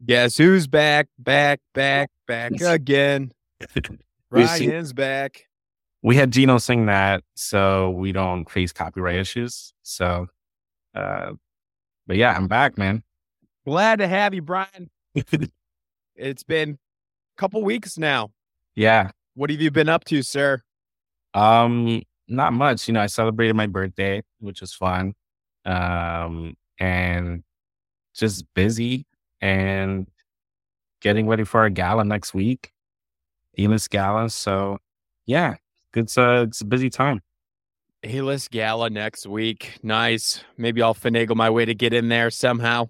Guess who's back, back again. we see Ryan's back. we had Gino sing that so we don't face copyright issues. Uh but yeah, I'm back, man. Glad to have you, Brian. It's been a couple weeks now. Yeah. What have you been up to, sir? Not much. I celebrated my birthday, which was fun. And just busy and getting ready for our gala next week, Elis Gala. So yeah, it's a busy time. A-list gala next week. Nice. Maybe I'll finagle my way to get in there somehow.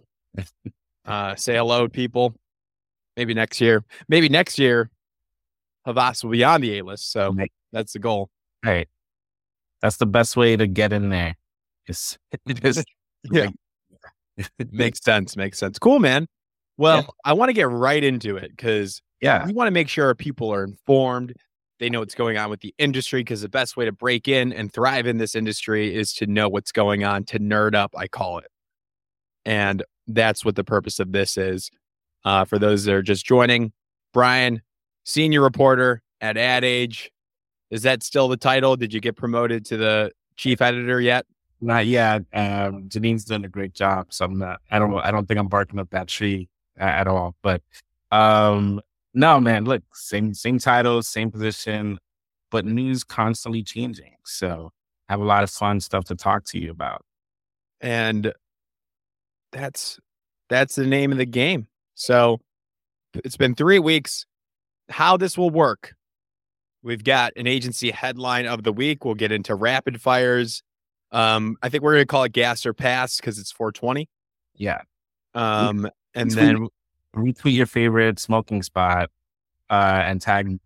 Say hello, people. Maybe next year. Maybe next year, Havas will be on the A-list. So Right. that's the goal. Right. That's the best way to get in there. Is just Yeah. Makes sense. Makes sense. Cool, man. Well, yeah. I want to get right into it because Yeah. we want to make sure people are informed. They know what's going on with the industry because the best way to break in and thrive in this industry is to know what's going on, to nerd up, I call it. And that's what the purpose of this is. For those that are just joining, Brian, senior reporter at Ad Age. Is that still the title? Did you get promoted to the chief editor yet? Not yet. Janine's done a great job. So I'm not, I don't think I'm barking up that tree at all. But no, man, look, same title, same position, but news constantly changing. So I have a lot of fun stuff to talk to you about. And that's the name of the game. So it's been 3 weeks. How this will work. We've got an agency headline of the week. We'll get into rapid fires. I think we're going to call it gas or pass because it's 420. Yeah. And retweet, then retweet your favorite smoking spot, and tag,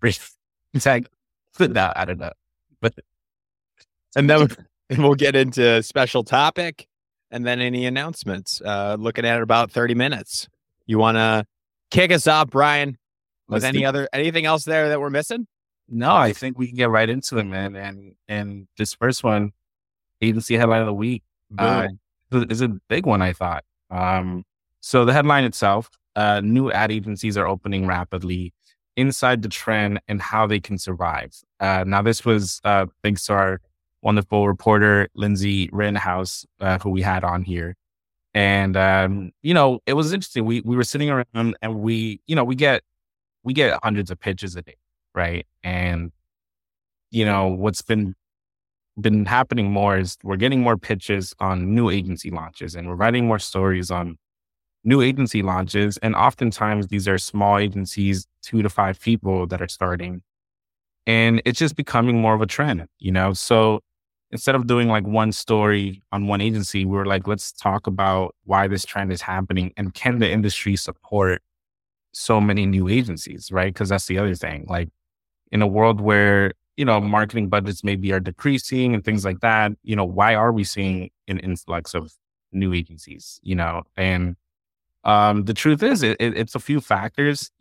no, I don't know. But and then we'll get into special topic and then any announcements. Looking at about 30 minutes. You want to kick us off, Brian, with anything else there that we're missing? No, I think we can get right into it, man. And this first one, agency headline of the week, is a big one, I thought. So the headline itself, new ad agencies are opening rapidly, inside the trend and how they can survive. Now this was Big Star, wonderful reporter, Lindsay Rittenhouse, who we had on here. And, it was interesting. We were sitting around and we get hundreds of pitches a day. Right. And, what's been happening more is we're getting more pitches on new agency launches and we're writing more stories on new agency launches. And oftentimes these are small agencies, 2 to 5 people that are starting. And it's just becoming more of a trend, So instead of doing like one story on one agency, we were like, let's talk about why this trend is happening and can the industry support so many new agencies, right? Because that's the other thing. Like in a world where, marketing budgets maybe are decreasing and things like that, why are we seeing an influx of new agencies, And the truth is it's a few factors,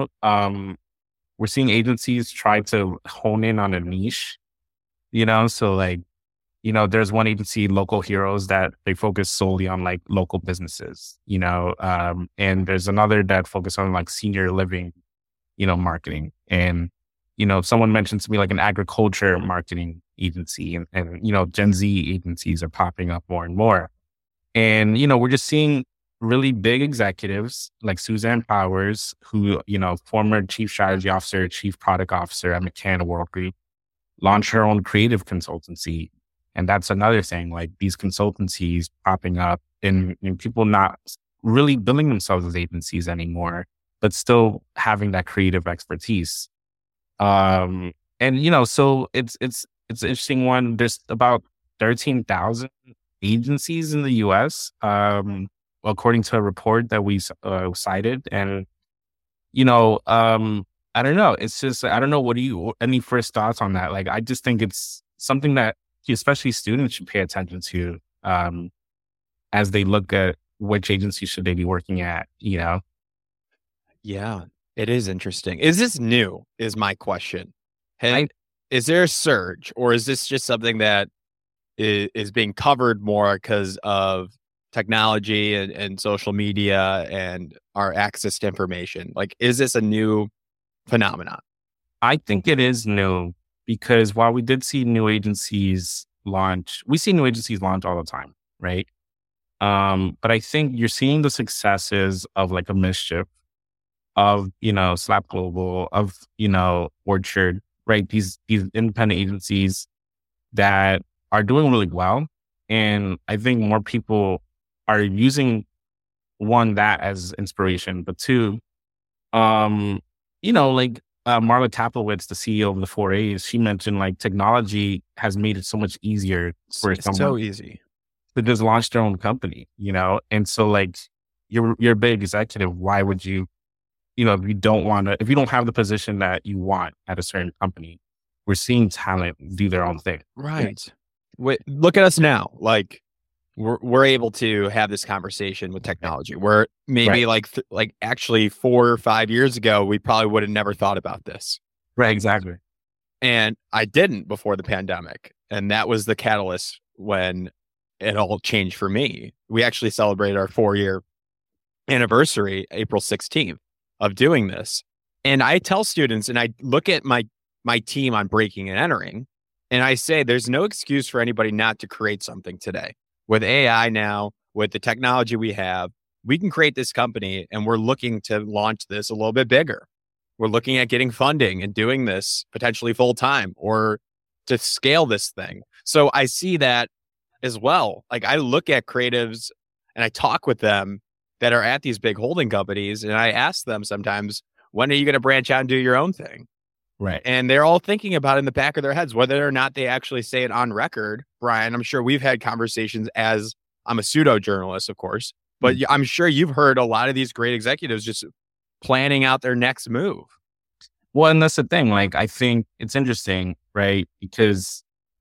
we're seeing agencies try to hone in on a niche, so like, there's one agency, Local Heroes, that they focus solely on like local businesses, and there's another that focus on like senior living, marketing. And, someone mentioned to me like an agriculture marketing agency and Gen Z agencies are popping up more and more. And, we're just seeing really big executives like Suzanne Powers, who, former chief strategy officer, chief product officer at McCann Worldgroup, launch her own creative consultancy. And that's another thing, like these consultancies popping up and people not really billing themselves as agencies anymore, but still having that creative expertise. And, so it's an interesting one. There's about 13,000 agencies in the US, according to a report that we cited. And, I don't know. It's just, I don't know. Any first thoughts on that? Like, I just think it's something that especially students should pay attention to, as they look at which agency should they be working at, Yeah, it is interesting. Is this new is my question. Is there a surge or is this just something that is being covered more because of technology and social media and our access to information? Like, is this a new phenomenon? I think it is new because while we did see new agencies launch, we see new agencies launch all the time, right? But I think you're seeing the successes of like a Mischief, of, Slap Global, of, Orchard, right? These independent agencies that are doing really well. And I think more people are using, one, that as inspiration, but two, like Marla Taplowitz, the CEO of the 4As, she mentioned like technology has made it so much easier for It's someone so easy. to just launch their own company, And so like you're a big executive, why would you, if you don't have the position that you want at a certain company, we're seeing talent do their own thing. Right. Wait, look at us now. Like, we're able to have this conversation with technology. Where maybe Right. like actually 4 or 5 years ago, we probably would have never thought about this. Right. Exactly. And I didn't before the pandemic. And that was the catalyst when it all changed for me. We actually celebrated our 4-year anniversary, April 16th, of doing this. And I tell students, and I look at my team on Breaking and Entering, and I say, there's no excuse for anybody not to create something today. With AI now, with the technology we have, we can create this company, and we're looking to launch this a little bit bigger. We're looking at getting funding and doing this potentially full time or to scale this thing. So I see that as well. Like, I look at creatives and I talk with them that are at these big holding companies, and I ask them sometimes, when are you going to branch out and do your own thing? Right. And they're all thinking about it in the back of their heads, whether or not they actually say it on record. Brian, I'm sure we've had conversations, as I'm a pseudo journalist, of course, but I'm sure you've heard a lot of these great executives just planning out their next move. Well, and that's the thing. Like, I think it's interesting, right? Because,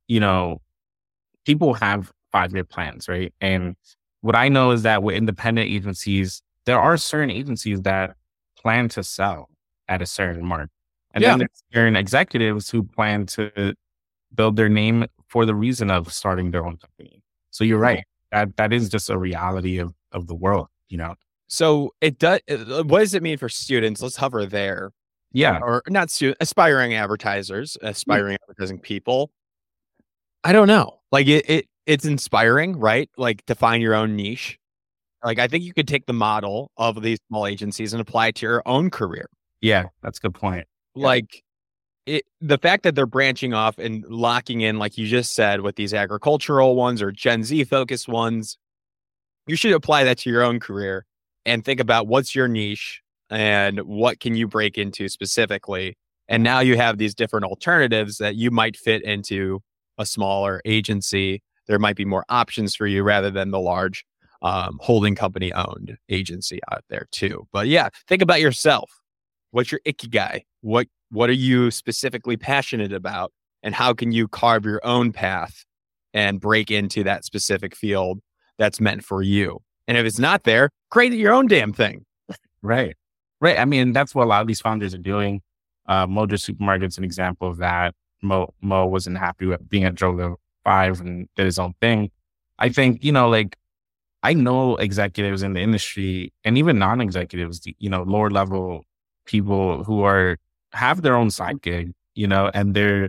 people have 5-year plans, right? And what I know is that with independent agencies, there are certain agencies that plan to sell at a certain mark. And then there's certain executives who plan to build their name for the reason of starting their own company. So you're right. That is just a reality of the world, So it does. What does it mean for students? Let's hover there. Yeah. Or not students, aspiring advertisers, aspiring advertising people. I don't know. Like it's inspiring, right? Like, to find your own niche. Like, I think you could take the model of these small agencies and apply it to your own career. Yeah, that's a good point. Like, the fact that they're branching off and locking in, like you just said, with these agricultural ones or Gen Z focused ones, you should apply that to your own career and think about what's your niche and what can you break into specifically. And now you have these different alternatives that you might fit into a smaller agency. There might be more options for you rather than the large holding company owned agency out there too. But yeah, think about yourself. What's your ikigai? What are you specifically passionate about? And how can you carve your own path and break into that specific field that's meant for you? And if it's not there, create your own damn thing. Right. Right. I mean, that's what a lot of these founders are doing. Mojo Supermarket's an example of that. Mo wasn't happy with being at Jogo 5 and did his own thing. I think, like, I know executives in the industry and even non-executives, lower level people who have their own side gig, and they're,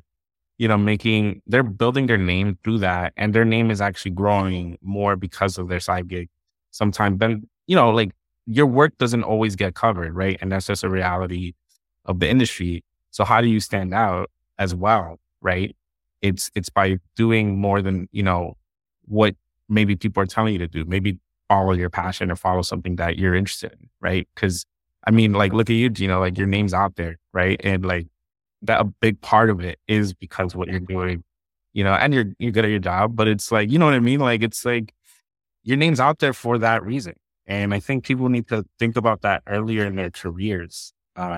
they're building their name through that. And their name is actually growing more because of their side gig. Sometimes then, like, your work doesn't always get covered, right? And that's just a reality of the industry. So how do you stand out as well, right? It's by doing more than, what maybe people are telling you to do. Maybe follow your passion or follow something that you're interested in, right? Because I mean, like, look at you, Gino, like, your name's out there, right? And like, that a big part of it is because of what you're doing, and you're good at your job, but it's like, you know what I mean? Like, it's like your name's out there for that reason. And I think people need to think about that earlier in their careers,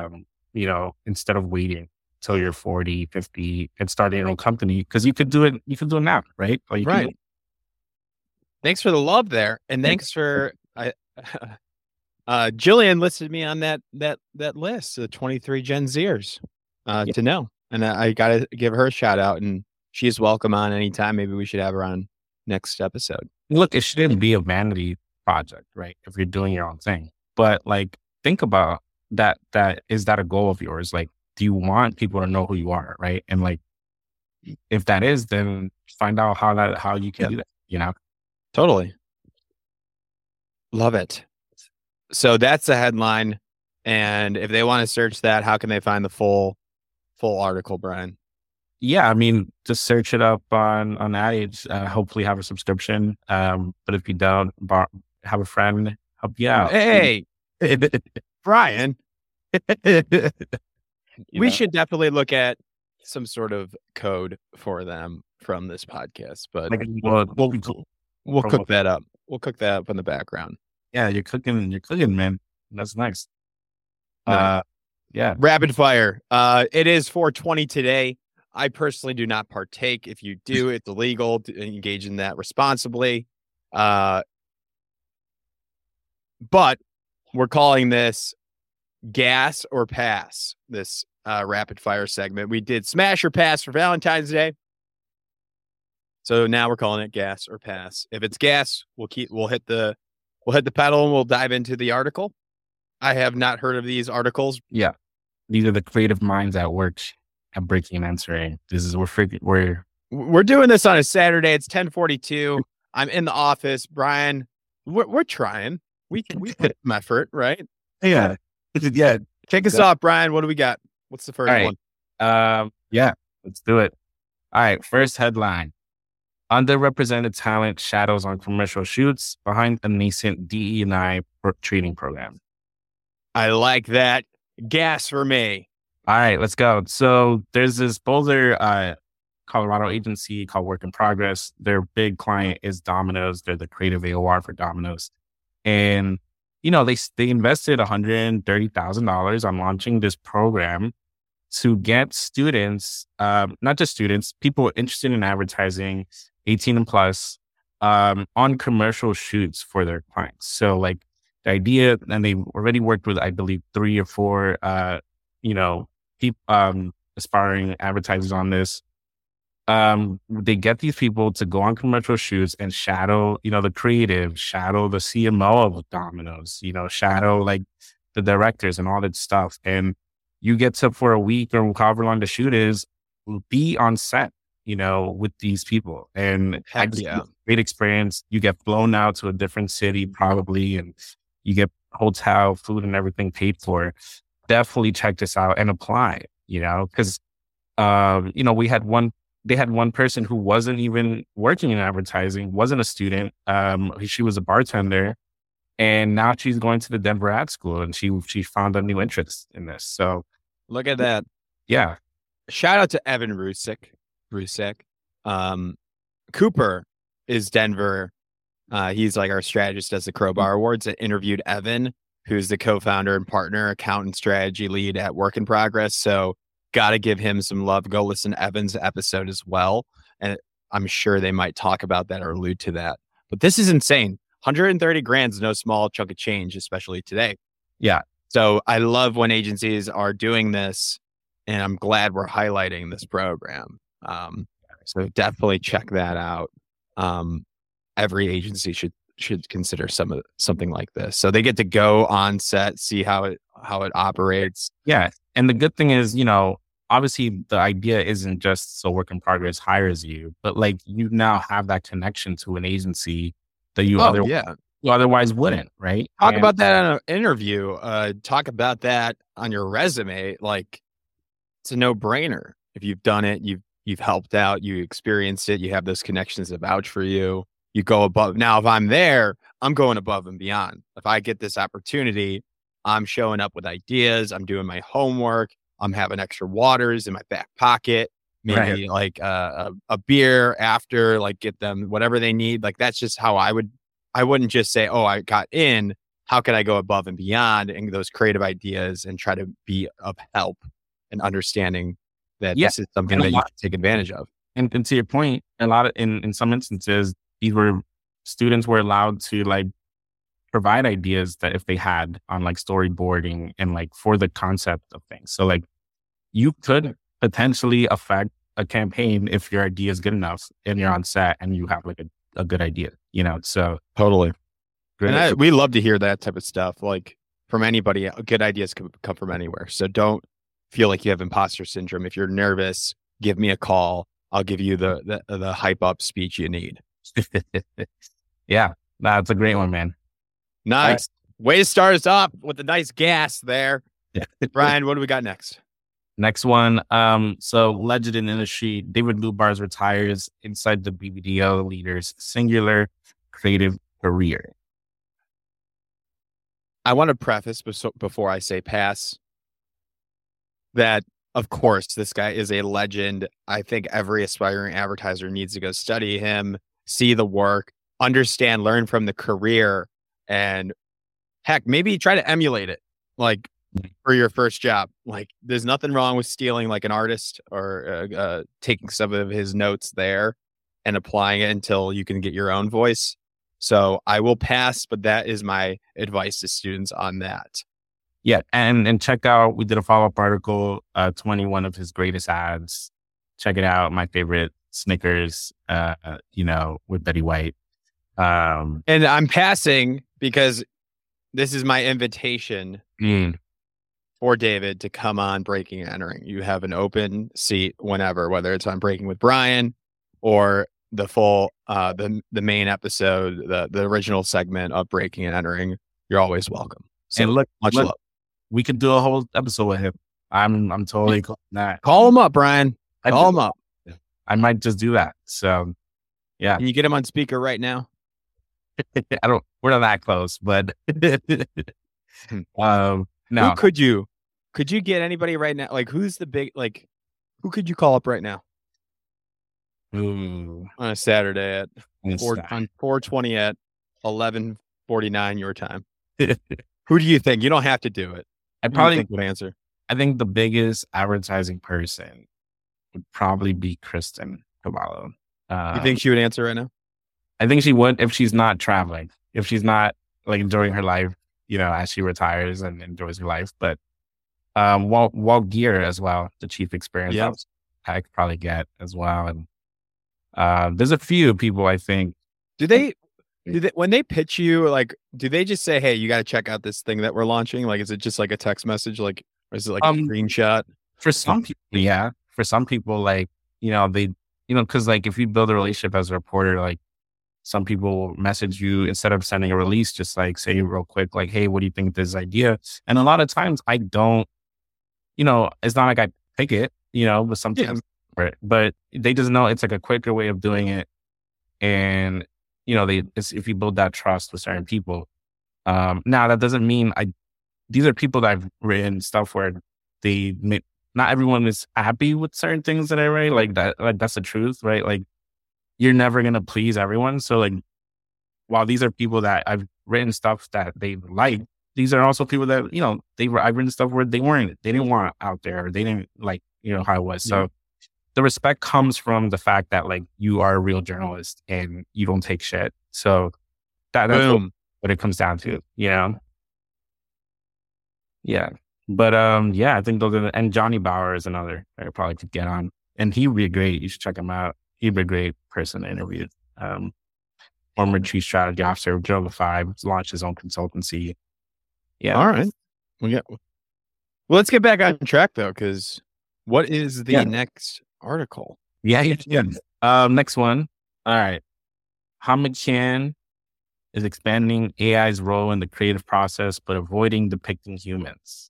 instead of waiting till you're 40, 50 and starting your own company, because you could do it now, right? Or right. Thanks for the love there. And thanks for, Jillian listed me on that list, the 23 Gen Zers, to know. And I got to give her a shout out, and she's welcome on anytime. Maybe we should have her on next episode. look, it shouldn't be a vanity project, right? If you're doing your own thing, but like, think about that. Is that a goal of yours? Like, do you want people to know who you are, right? And like, if that is, then find out how you can Yeah, do that. You know? totally. Love it. So that's the headline. And if they want to search that, how can they find the full article, Brian? Yeah, I mean, just search it up on Ad Age. Hopefully, have a subscription. But if you don't, have a friend help you out. Hey, Brian, You we know? should definitely look at some sort of code for them from this podcast, but Like, we'll promo. cook that up. We'll cook that up in the background. Yeah, you're cooking, man. That's nice. Nice. Yeah. Rapid fire. It is 420 today. I personally do not partake. If you do, it's illegal to engage in that responsibly. But we're calling this gas or pass, this rapid fire segment. We did smash or pass for Valentine's Day. So now we're calling it gas or pass. If it's gas, we'll hit the pedal and we'll dive into the article. I have not heard of these articles. Yeah. These are the creative minds at work at Breaking and Answering. This is We're doing this on a Saturday. It's 10:42. I'm in the office. Brian, we're trying. We put some effort, right? yeah. Yeah. Kick us off, Brian. What do we got? What's the first one? Yeah, let's do it. All right. First headline. Underrepresented talent shadows on commercial shoots behind a nascent DE&I training program. I like that. Gas for me. All right, let's go. So there's this Boulder, Colorado agency called Work in Progress. Their big client is Domino's. They're the creative AOR for Domino's. And, you know, they invested $130,000 on launching this program to get students, not just students, people interested in advertising, 18 and plus, on commercial shoots for their clients. So like the idea, and they already worked with, I believe, 3 or 4, aspiring advertisers on this. They get these people to go on commercial shoots and shadow, the creative, shadow the CMO of Domino's, shadow like the directors and all that stuff. And you get to, for a week or however long the shoot is, be on set, with these people. And great experience. You get flown out to a different city probably, and you get hotel, food and everything paid for. Definitely check this out and apply, because, they had one person who wasn't even working in advertising, wasn't a student. She was a bartender, and now she's going to the Denver Ad School, and she found a new interest in this. So look at that. Yeah. Shout out to Evan Rusek. Cooper is Denver. He's like our strategist as the Crowbar Awards. That interviewed Evan, who's the co-founder and partner, accountant strategy lead at Work in Progress. So got to give him some love. Go listen to Evan's episode as well. And I'm sure they might talk about that or allude to that. But this is insane. 130 grand is no small chunk of change, especially today. Yeah. So I love when agencies are doing this, and I'm glad we're highlighting this program. So definitely check that out. Every agency should consider something like this. So they get to go on set, see how it operates. Yeah. And the good thing is, obviously the idea isn't just so Work in Progress hires you, but like you now have that connection to an agency that you otherwise wouldn't, right? Talk about that in an interview. Talk about that on your resume. Like, it's a no-brainer. If you've done it, you've helped out, you experienced it, you have those connections that vouch for you. You go above. Now, if I'm there, I'm going above and beyond. If I get this opportunity, I'm showing up with ideas. I'm doing my homework. I'm having extra waters in my back pocket. Maybe like a beer after, like get them whatever they need. Like that's just how I wouldn't just say, oh, I got in. How can I go above and beyond and those creative ideas and try to be of help and understanding that this is something that you should take advantage of. And to your point, in some instances, students were allowed to like provide ideas that if they had on like storyboarding and like for the concept of things. So like you could potentially affect a campaign if your idea is good enough and you're on set and you have like a good idea, you know? So Totally. great. And we love to hear that type of stuff. Like from anybody, good ideas can come from anywhere. So don't feel like you have imposter syndrome. If you're nervous, give me a call. I'll give you the hype up speech you need. Yeah, that's a great one, man. Nice. Way to start us off with a nice gas there. Yeah. Brian, what do we got next? Next one. So legend in industry, David Lubarz retires inside the BBDO leader's singular creative career. I want to preface before I say pass that, of course, this guy is a legend. I think every aspiring advertiser needs to go study him, see the work, understand, learn from the career, and heck, maybe try to emulate it. Like for your first job, like there's nothing wrong with stealing like an artist or taking some of his notes there and applying it until you can get your own voice. So I will pass, but that is my advice to students on that. Yeah, and check out, we did a follow-up article, 21 of his greatest ads. Check it out. My favorite, Snickers, with Betty White. And I'm passing because this is my invitation for David to come on Breaking and Entering. You have an open seat whenever, whether it's on Breaking with Brian or the full, the main episode, the original segment of Breaking and Entering. You're always welcome. So and look, much love. We could do a whole episode with him. I'm totally cool with that. Call him up, Brian. Call him up. I might just do that. So, yeah. Can you get him on speaker right now? We're not that close, but no. Who could you get anybody right now? Like who's the big, like who could you call up right now? Ooh. On a Saturday at 4:20 at 11:49 your time. Who do you think? You don't have to do it. I probably would answer. I think the biggest advertising person would probably be Kristen Cavallo. You think she would answer right now? I think she would if she's not traveling, if she's not like enjoying her life, as she retires and enjoys her life. But Walt Geer as well, the chief experience officer, I could probably get as well. And there's a few people I think. Do they when they pitch you, like, do they just say, "Hey, you got to check out this thing that we're launching"? Like, is it just like a text message? Like, or is it like a screenshot? For some people, yeah. For some people, like, they, because like if you build a relationship as a reporter, like some people will message you instead of sending a release, just like say real quick, like, "Hey, what do you think of this idea?" And a lot of times I don't, it's not like I pick it, but sometimes, but they just know it's like a quicker way of doing it. And if you build that trust with certain people. Now that doesn't mean these are people that I've written stuff where not everyone is happy with certain things that I write. Like that, like that's the truth, right? Like you're never going to please everyone. So like, while these are people that I've written stuff that they like, these are also people that, I've written stuff where they didn't want out there. Or they didn't like, how it was. So the respect comes from the fact that like you are a real journalist and you don't take shit. So that's what it comes down to, Yeah. But I think those are and Johnny Bauer is another I probably could get on. And he'd be great. You should check him out. He'd be a great person to interview. Former chief strategy officer of Joe5, launched his own consultancy. Yeah. All right. Well, let's get back on track though, because what is the next article? Yeah. Next one. All right. Hamid Khan is expanding AI's role in the creative process, but avoiding depicting humans.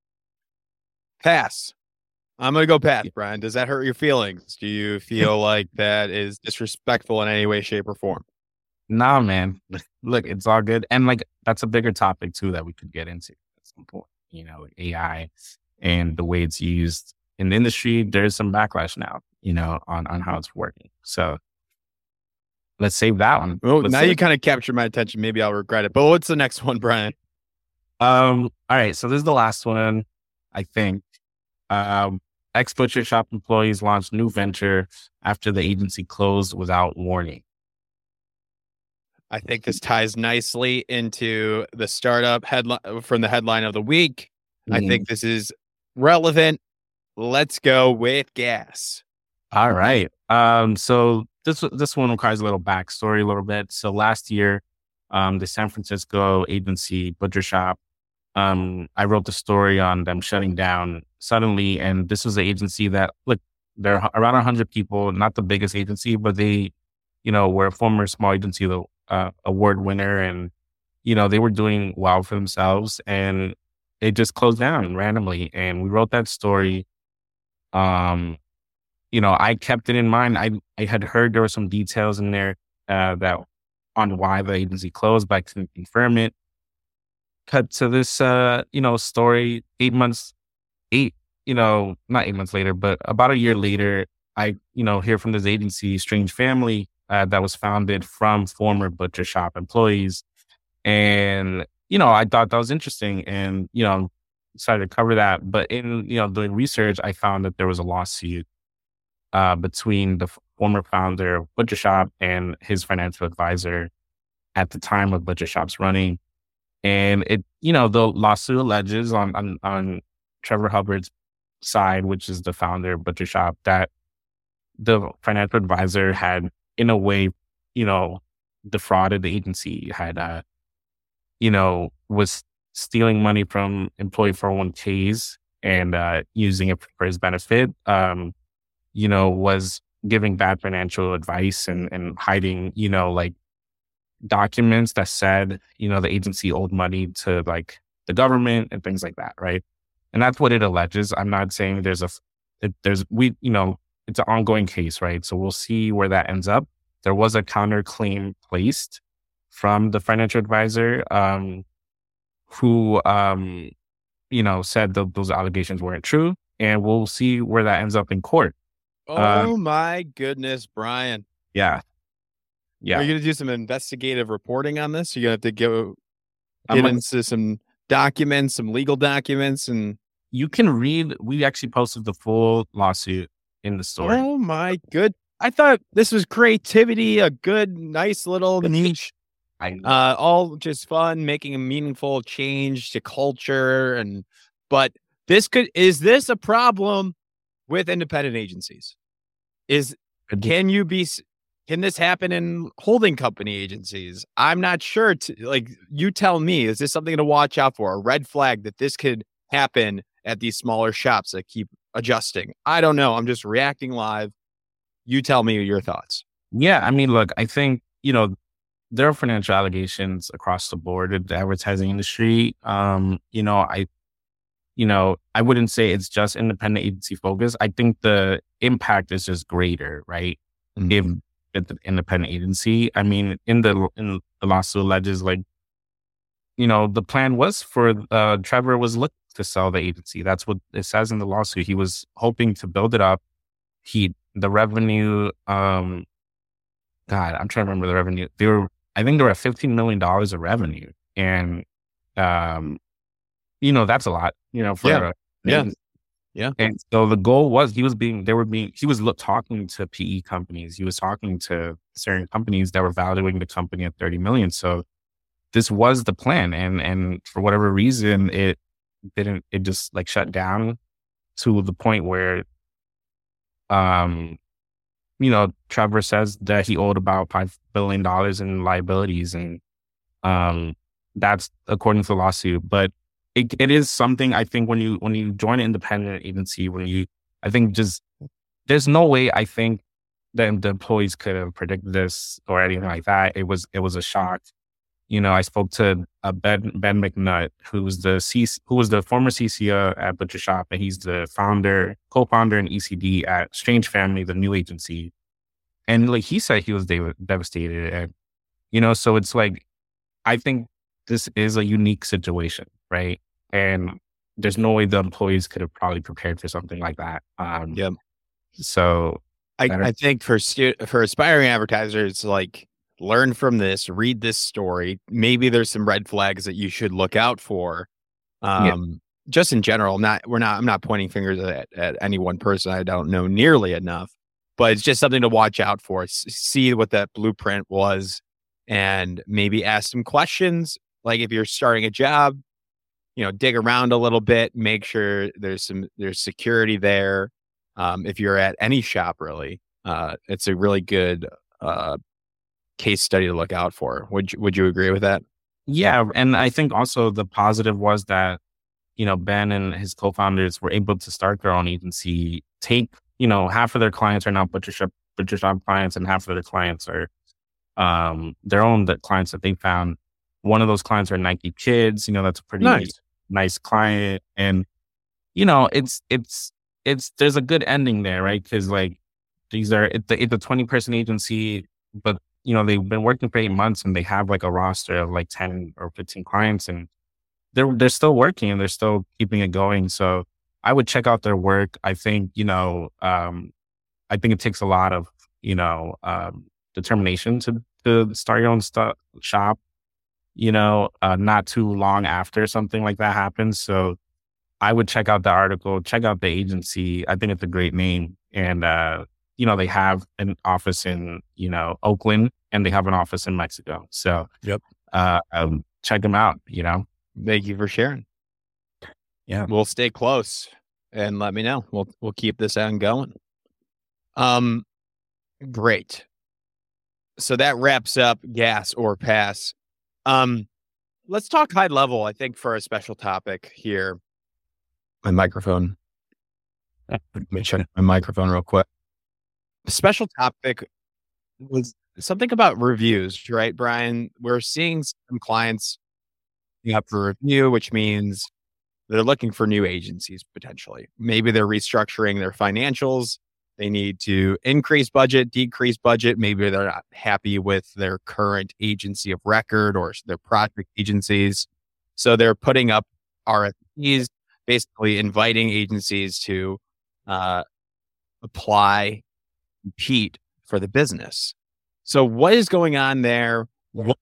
Pass. I'm going to go pass, Brian. Does that hurt your feelings? Do you feel like that is disrespectful in any way, shape, or form? Nah, man. Look, it's all good. And like, that's a bigger topic too that we could get into at some point, like AI and the way it's used in the industry. There's some backlash now, on how it's working. So let's save that one. Well, now you kind of captured my attention. Maybe I'll regret it. But what's the next one, Brian? All right. So this is the last one, I think. Ex-butcher shop employees launched new venture after the agency closed without warning. I think this ties nicely into the startup headline from the headline of the week. I think this is relevant. Let's go with gas. All right. So this one requires a little backstory, a little bit. So last year, the San Francisco agency Butcher Shop, I wrote the story on them shutting down suddenly, and this was the agency that look, they're around 100 people, not the biggest agency, but they, were a former small agency, award winner, and they were doing well for themselves, and it just closed down randomly. And we wrote that story. Um, I kept it in mind. I had heard there were some details in there that on why the agency closed, but I couldn't confirm it. Cut to this, story 8 months, not 8 months later, but about a year later, I, hear from this agency, Strange Family, that was founded from former Butcher Shop employees. And, I thought that was interesting and, decided to cover that. But in, doing research, I found that there was a lawsuit between the former founder of Butcher Shop and his financial advisor at the time of Butcher Shop's running. And it, the lawsuit alleges on Trevor Hubbard's side, which is the founder of Butcher Shop, that the financial advisor had, in a way, defrauded the agency, had, was stealing money from employee 401ks and using it for his benefit, was giving bad financial advice and hiding, like documents that said, the agency owed money to like the government and things like that. Right. And that's what it alleges. I'm not saying it's an ongoing case, right? So we'll see where that ends up. There was a counterclaim placed from the financial advisor, who, said those allegations weren't true. And we'll see where that ends up in court. Oh my goodness, Brian. Yeah. Yeah. Are you going to do some investigative reporting on this? You're going to have to get into some documents, some legal documents, and you can read. We actually posted the full lawsuit in the story. Oh my good. I thought this was creativity, a good, nice little niche. All just fun, making a meaningful change to culture. But is this a problem with independent agencies? Can this happen in holding company agencies? I'm not sure. You tell me, is this something to watch out for? A red flag that this could happen at these smaller shops that keep adjusting? I don't know. I'm just reacting live. You tell me your thoughts. Yeah. I mean, look, I think, there are financial allegations across the board in the advertising industry. I wouldn't say it's just independent agency focused. I think the impact is just greater, right? Mm-hmm. If it's an independent agency, I mean, in the lawsuit alleges, the plan was for Trevor was looking to sell the agency. That's what it says in the lawsuit. He was hoping to build it up. The revenue, God, I'm trying to remember the revenue. I think they were at $15 million of revenue. And, that's a lot, for yeah. And so the goal was he was talking to PE companies. He was talking to certain companies that were valuing the company at 30 million. So this was the plan. And for whatever reason, it just shut down to the point where, Trevor says that he owed about $5 billion in liabilities. And, that's according to the lawsuit, but it is something I think when you join an independent agency, there's no way I think that the employees could have predicted this or anything like that. It was a shock. I spoke to Ben McNutt, who was the former CCO at Butcher Shop, and he's the co-founder and ECD at Strange Family, the new agency. And he said he was devastated, and so it's I think this is a unique situation, right? And there's no way the employees could have probably prepared for something like that. Yeah. So I think for aspiring advertisers, learn from this, read this story. Maybe there's some red flags that you should look out for. Just in general, I'm not pointing fingers at any one person. I don't know nearly enough, but it's just something to watch out for. See what that blueprint was and maybe ask some questions. Like if you're starting a job, dig around a little bit, make sure there's security there. If you're at any shop, really, it's a really good case study to look out for. Would you agree with that? Yeah. And I think also the positive was that, Ben and his co-founders were able to start their own agency, take, half of their clients are now butcher shop clients and half of their clients are their own the clients that they found. One of those clients are Nike Kids. That's a pretty nice client. And, it's there's a good ending there, right? Because like it's a 20-person agency, but they've been working for 8 months and they have like a roster of like 10 or 15 clients, and they're still working and they're still keeping it going. So I would check out their work. I think, I think it takes a lot of, determination to start your own shop, not too long after something like that happens. So I would check out the article, check out the agency. I think it's a great name. And, they have an office in, Oakland, and they have an office in Mexico. So, yep. Check them out, Thank you for sharing. Yeah. We'll stay close and let me know. We'll keep this on going. Great. So that wraps up gas or pass. Let's talk high level, I think, for a special topic here. My microphone. Let me check my microphone real quick. The special topic was something about reviews, right, Brian? We're seeing some clients up for review, which means they're looking for new agencies potentially. Maybe they're restructuring their financials. They need to increase budget, decrease budget. Maybe they're not happy with their current agency of record or their project agencies. So they're putting up RFPs, basically inviting agencies to apply, compete for the business. So what is going on there? What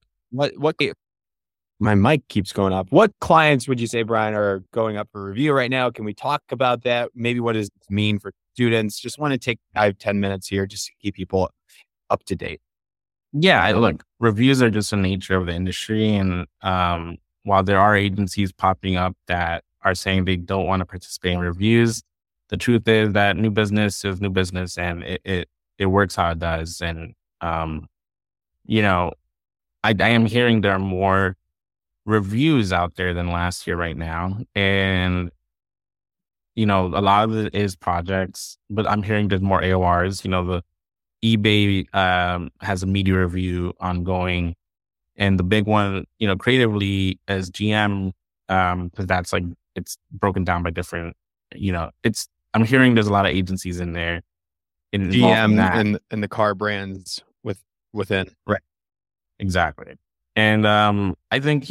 my mic keeps going up. What clients would you say, Brian, are going up for review right now? Can we talk about that? Maybe what does this mean for students? Just want to take 5-10 minutes here just to keep people up to date. Yeah, look, reviews are just the nature of the industry. And while there are agencies popping up that are saying they don't want to participate in reviews, the truth is that new business is new business, and it works how it does. And, I am hearing there are more reviews out there than last year right now. And, a lot of it is projects, but I'm hearing there's more AORs. The eBay has a media review ongoing. And the big one, creatively as GM, because that's like, it's broken down by different, I'm hearing there's a lot of agencies in there. GM and the car brands within. Right. Exactly. And I think,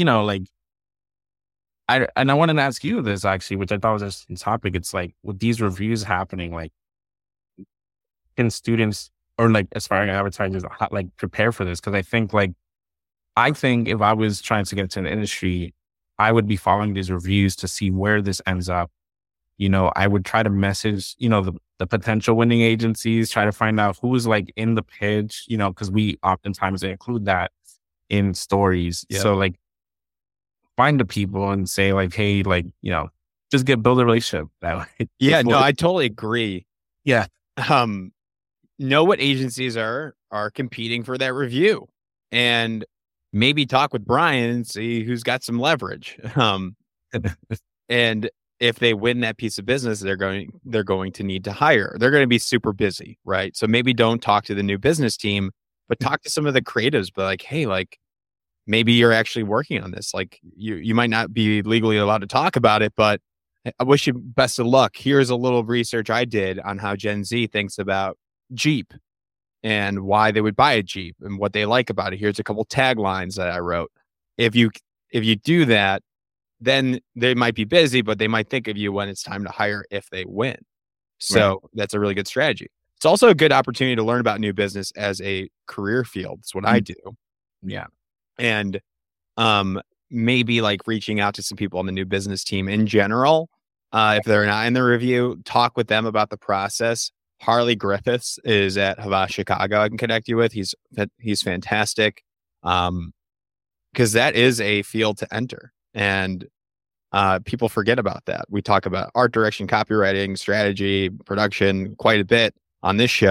I wanted to ask you this actually, which I thought was a topic. It's like with these reviews happening, like can students or like aspiring advertisers like prepare for this? Because I think if I was trying to get into an industry, I would be following these reviews to see where this ends up. I would try to message, the potential winning agencies, try to find out who's like in the pitch, because we oftentimes include that in stories. Yep. So like find the people and say like, hey, like, just build a relationship that way. Yeah, no, I totally agree. Yeah. Know what agencies are competing for that review, and maybe talk with Brian and see who's got some leverage. And if they win that piece of business, they're going to need to hire. They're going to be super busy, right? So maybe don't talk to the new business team, but talk to some of the creatives. But like, hey, like maybe you're actually working on this. Like you might not be legally allowed to talk about it, but I wish you best of luck. Here's a little research I did on how Gen Z thinks about Jeep and why they would buy a Jeep and what they like about it. Here's a couple taglines that I wrote. If you do that, then they might be busy, but they might think of you when it's time to hire if they win. So That's a really good strategy. It's also a good opportunity to learn about new business as a career field. It's what I do. Yeah. And maybe like reaching out to some people on the new business team in general. If they're not in the review, talk with them about the process. Harley Griffiths is at Havas Chicago. I can connect you with. He's fantastic. Because that is a field to enter. And people forget about that. We talk about art direction, copywriting, strategy, production quite a bit on this show.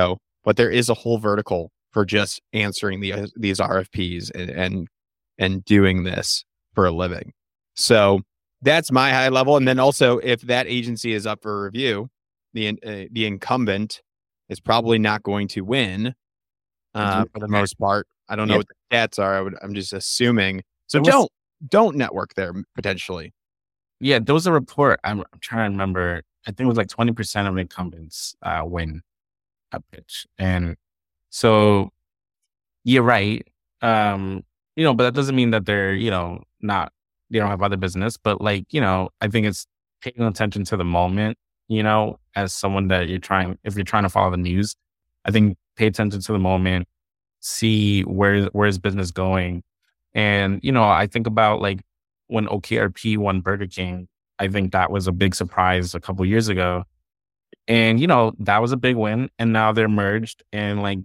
but there is a whole vertical for just answering these RFPs and doing this for a living. So that's my high level. And then also, if that agency is up for review, the incumbent is probably not going to win for the most part. I don't know what the stats are. I'm just assuming. So don't network there potentially. Yeah, there was a report. I'm trying to remember. I think it was like 20% of incumbents win a pitch, and so you're right. But that doesn't mean that they're not they don't have other business. But like I think it's paying attention to the moment. As someone that if you're trying to follow the news, I think pay attention to the moment, see where's business going. And, I think about like when OKRP won Burger King, I think that was a big surprise a couple years ago. And, that was a big win. And now they're merged. And like,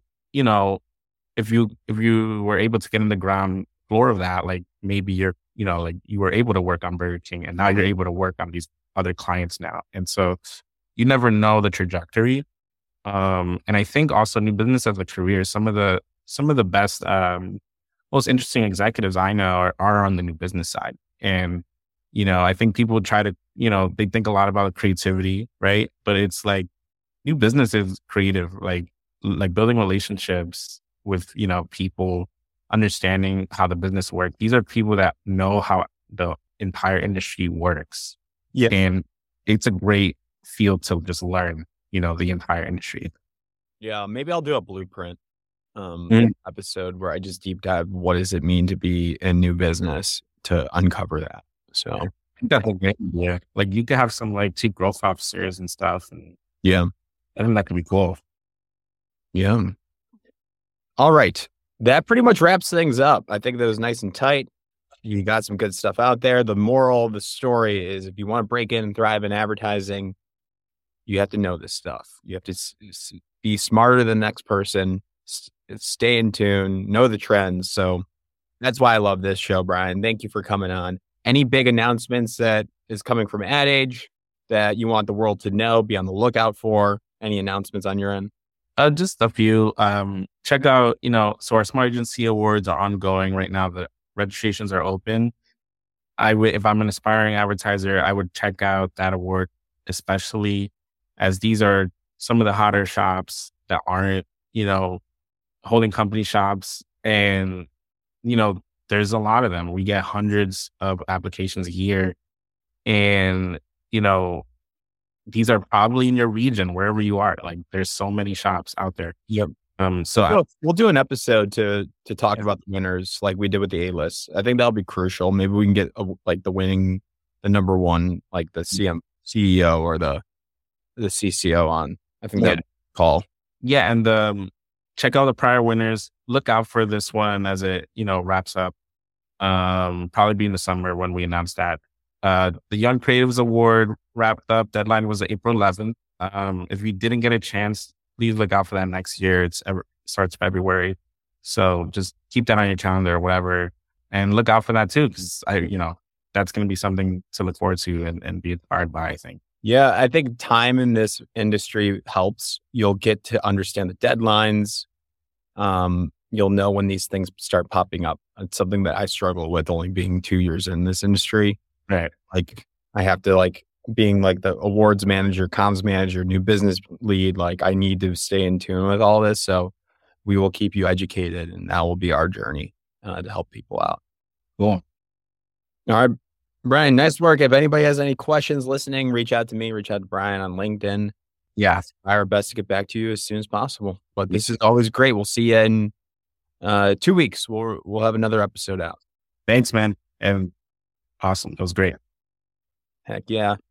if you were able to get in the ground floor of that, like maybe you were able to work on Burger King and now you're able to work on these other clients now. And so you never know the trajectory. And I think also new business as a career, some of the best, most interesting executives I know are on the new business side. And, I think people try to, they think a lot about creativity, right? But it's like new business is creative, like building relationships with, people, understanding how the business works. These are people that know how the entire industry works. Yeah. And it's a great field to just learn, the entire industry. Yeah. Maybe I'll do a blueprint episode where I just deep dive what does it mean to be in new business to uncover that. So I think that's a great idea. Like you could have some like chief growth officers and stuff. And yeah, I think that could be cool. Yeah. All right. That pretty much wraps things up. I think that was nice and tight. You got some good stuff out there. The moral of the story is if you want to break in and thrive in advertising, you have to know this stuff. You have to be smarter than the next person. Stay in tune, know the trends. So that's why I love this show, Brian. Thank you for coming on. Any big announcements that is coming from Ad Age that you want the world to know, be on the lookout for? Any announcements on your end? Just a few. Check out, so our Smart Agency Awards are ongoing right now. The registrations are open. If I'm an aspiring advertiser, I would check out that award, especially as these are some of the hotter shops that aren't, holding company shops. And, there's a lot of them. We get hundreds of applications a year. And, these are probably in your region, wherever you are. Like there's so many shops out there. Yep. So we'll do an episode to talk about the winners like we did with the A-list. I think that'll be crucial. Maybe we can get the number one, like the CEO or the CCO on. I think that'd call. Yeah. And check out the prior winners. Look out for this one as it, wraps up. Probably be in the summer when we announce that. The Young Creatives Award wrapped up. Deadline was April 11th. If you didn't get a chance, please look out for that next year. It starts February. So just keep that on your calendar or whatever. And look out for that too, because that's going to be something to look forward to and be inspired by, I think. Yeah, I think time in this industry helps. You'll get to understand the deadlines. You'll know when these things start popping up. It's something that I struggle with only being 2 years in this industry. Right. Like I have to being like the awards manager, comms manager, new business lead, like I need to stay in tune with all this. So we will keep you educated and that will be our journey to help people out. Cool. All right, Brian, nice work. If anybody has any questions listening, reach out to me, reach out to Brian on LinkedIn. Yeah. Try our best to get back to you as soon as possible. But this is always great. We'll see you in 2 weeks. We'll have another episode out. Thanks, man. And awesome. That was great. Heck yeah.